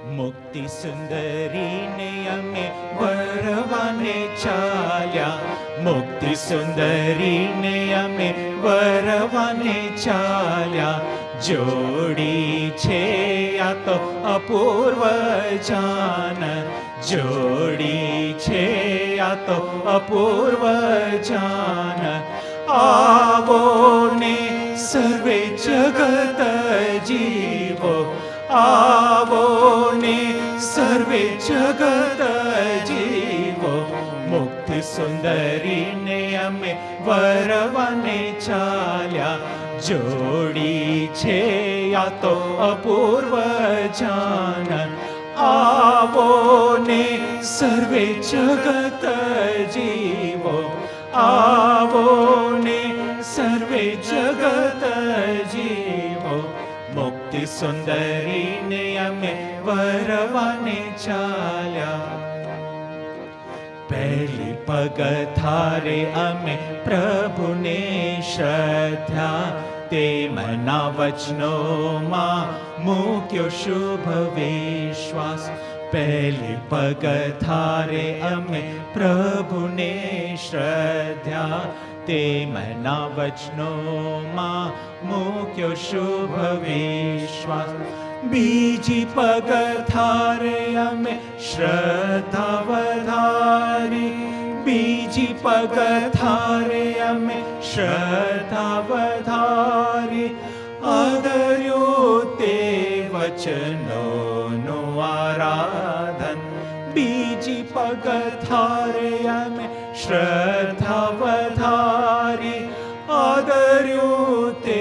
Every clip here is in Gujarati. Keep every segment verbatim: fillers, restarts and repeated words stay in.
મુક્તિ સુંદરીને અમે વરવાને ચાલ્યા, મુક્તિ સુંદરીને અમે વરવાને ચાલ્યા. જોડી છે આ તો અપૂર્વ જાન, જોડી છે આ તો અપૂર્વ જાન. આવો ને સર્વે જગત જીવો, આવો ને સર્વે જગત જીવો. મુક્તિ સુંદરીને અમે વરવાને ચાલ્યા, જોડી છે આ તો અપૂર્વ જાન. આવો ને સર્વે જગત જીવો, આવો ને સર્વે જગત જીવો. મુક્તિ સુંદરીને અમે વરવાને ચાલ્યા. પહેલી પગથારે અમે પ્રભુને શ્રદ્ધા, તેમના વચનોમાં મૂક્યો શુભ વિશ્વાસ. પહેલી પગથારે અમે પ્રભુને શ્રદ્ધા, તેમના વચનોમાં મૂક્યો શુભ વિશ્વાસ. બીજી પગથારે અમે શ્રદ્ધા વધારી, બીજી પગથારે અમે શ્રદ્ધા વધારી. આદર્યું તે વચનોનું આરાધન, બીજી પગથારે અમે શ્રદ્ધા વધારી. આદર્યું તે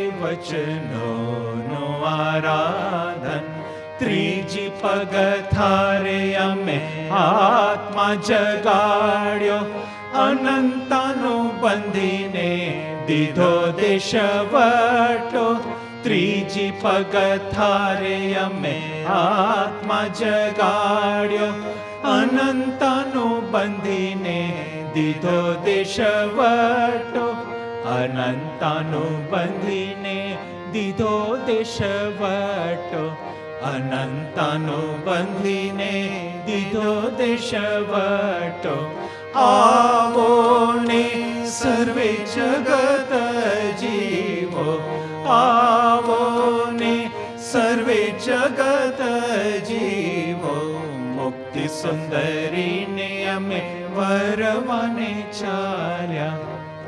વચનોનું આરાધન. ત્રીજી પગથારે અમે આત્મા જગાડ્યો, અનંતાનો બંધીને દીધો દેશ વટો. ત્રીજી પગથારે અમે આત્મા જગાડ્યો, અનંતાનો બંધીને દીધો દેશ વટો. અનંતાનો બંધીને દીધો દેશ વટો, અનંતાનો બંધીને દીધો દેશ વટો. આવો ને સર્વે જગત જીવો, આવો ને સર્વે જગત જીવો. મુક્તિ સુંદરીને અમે વરવાને ચાલ્યા.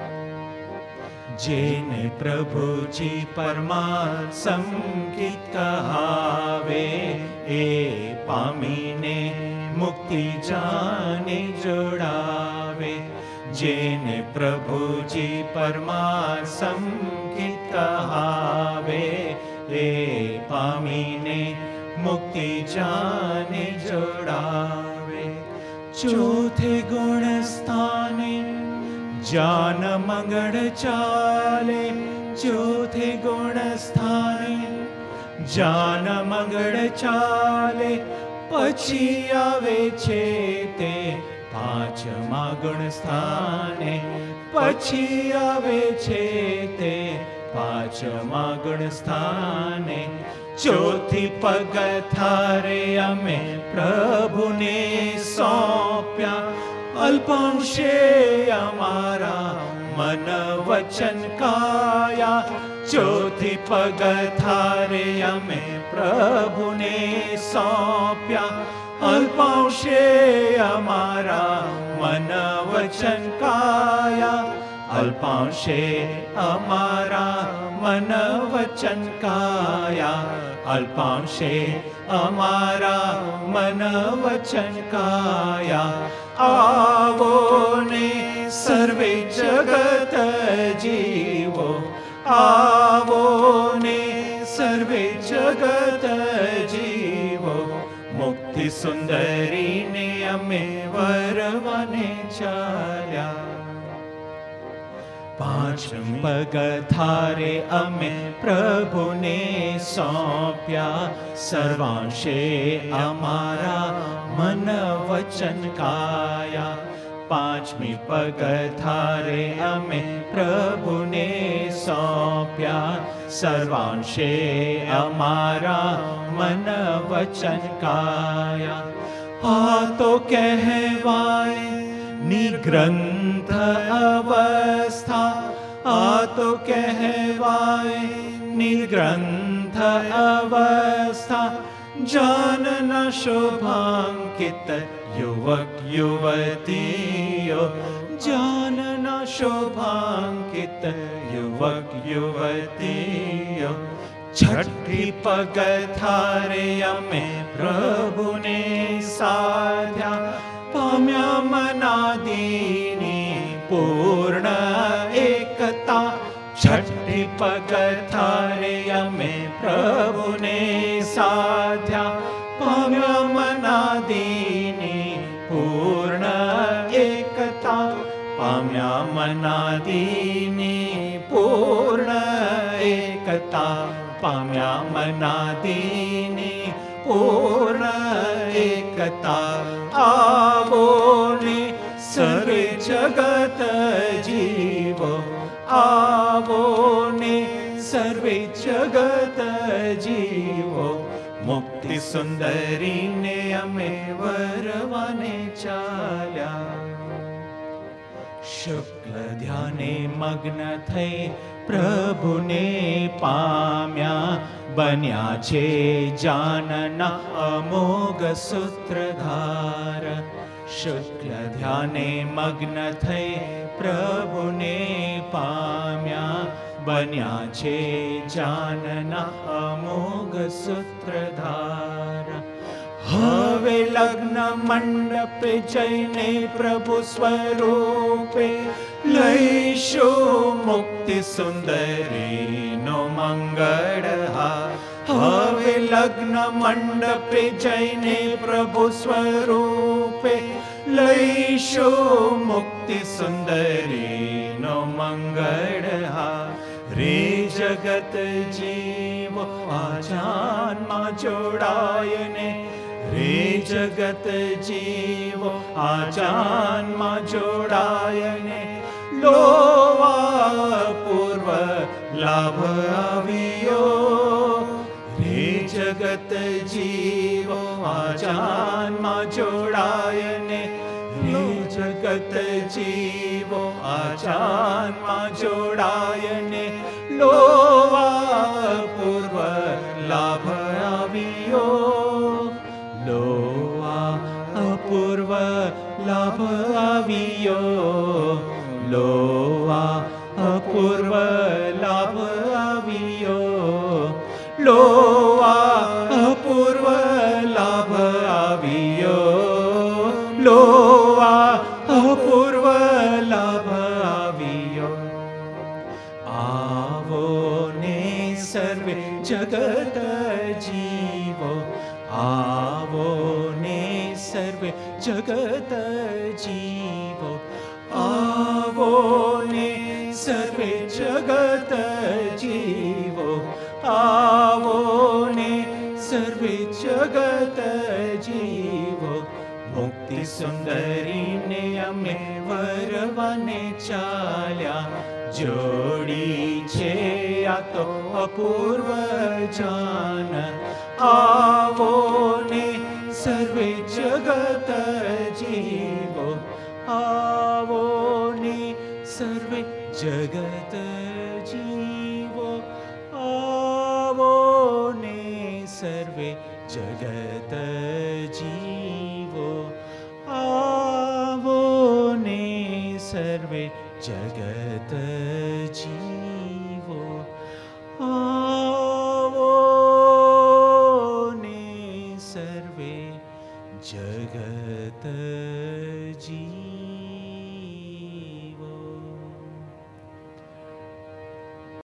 જેને પ્રભુજી પરમા સંકિત કહાવે, એ પામીને મુક્તિ જાને જોડાવે. જેને પ્રભુજી પરમા સંકિત કહાવે, એ પામીને મુક્તિ જાને જોડાવે. ચોથે ગુણ સ્થાને જાન મંગળ ચાલે, ચોથે ગુણ સ્થાને જાન મંગળ ચાલે. પછી આવે છે તે પાંચમા ગુણ સ્થાને, પછી આવે છે તે પાંચમા ગુણ સ્થાને. ચોથી પગથારે અમે પ્રભુને સોંપ્યા, અલ્પાંશે અમારા મન વચન કાયા. ચોથી પગથારે અમે પ્રભુને સોંપ્યા, અલ્પાંશે અમારા મન વચન કાયા. અલ્પાંશે અમારા મન વચન કાયા, અલ્પાંશે અમારા મન વચન કાયા. આવો ને સર્વે જગત જીવો, આવો ને સર્વે જગત જીવો. મુક્તિ સુંદરીને અમે વરવાને ચાલ્યા. પાંચમ પગથારે અમે પ્રભુને સોંપ્યા, સર્વાંશે અમારા મન વચન કાયા. પાંચમી પગથારે અમે પ્રભુને સોંપ્યા. સર્વાંશે અમારા મન વચન કાયા. આ તો કહેવાય નિગ્રંથ અવસ્થા, આ તો કહેવાય નિગ્રંથ અવસ્થા. જાનન શોભાંકિત યુવક યુવતીઓ, જાનન શોભાંકિત યુવક યુવતીઓ. છઠ્ઠી પગથારે અમે પ્રભુને સાધ્યા. પામ્યા મનાદીની પૂર્ણ એકતા. છઠ્ઠી પગથારે અમે પ્રભુને સાધ્યા. પામ્યા મનાદીની પૂર્ણ એકતા. પામ્યા મનાદીની પૂર્ણ એકતા. પામ્યા મનાદીની પૂર્ણ એકતા. આવો ને સર્વે જગત જીવો, આવો ને સર્વે જગત જીવો. મુક્તિ સુંદરીને અમે વરવાને ચાલ્યા. શુક્લ ધ્યાને મગ્ન થઈ પ્રભુને પામ્યા. બન્યા છે જાનના અમોઘ સૂત્રધાર. શુક્લ ધ્યાને મગ્ન થઈ પ્રભુને પામ્યા. બન્યા છે જાનના અમોઘ સૂત્રધાર. હવે લગ્ન મંડપે જઈને પ્રભુ સ્વરૂપે લઈશું મુક્તિ સુંદરીનો મંગળહાર. હવે લગ્ન મંડપે જઈને પ્રભુ સ્વરૂપે લઈશું મુક્તિ સુંદરીનો મંગળહાર. રે જગત જીવો આજાનમાં જોડાયને, રે જગત જીવો આજાનમાં જોડાયને. લોવા પૂર્વ લાભ આવ્યો. રે જગત જીવો આજાનમાં જોડાયને, રે જગત જીવો આજાનમાં જોડાયને. લોવા પૂર્વ લાભ આવ્યો. લોવા અપૂર્વ લાભ આવ્યો. લોવા અપૂર્વ લાભ આવ્યો. લોવા અપૂર્વ લાભ આવ્યો. લોવા અપૂર્વ લાભ આવ્યો. આવો ને સર્વે જગત જીવો, આવો ને સર્વે જગત જીવો. આવો ને સર્વે જગત જીવો, આવો ને સર્વે જગત જીવો. મુક્તિ સુંદરીને અમે વરવાને ચાલ્યા. જોડી છે આ તો અપૂર્વ જાન. આવો ને સર્વે જગત જીવો, આવો ને સર્વે જગત જીવો. આવો ને સર્વે જગત જીવો. આવો ને સર્વે જગત જીવો. આવો ને સર્વે જગત જીવો.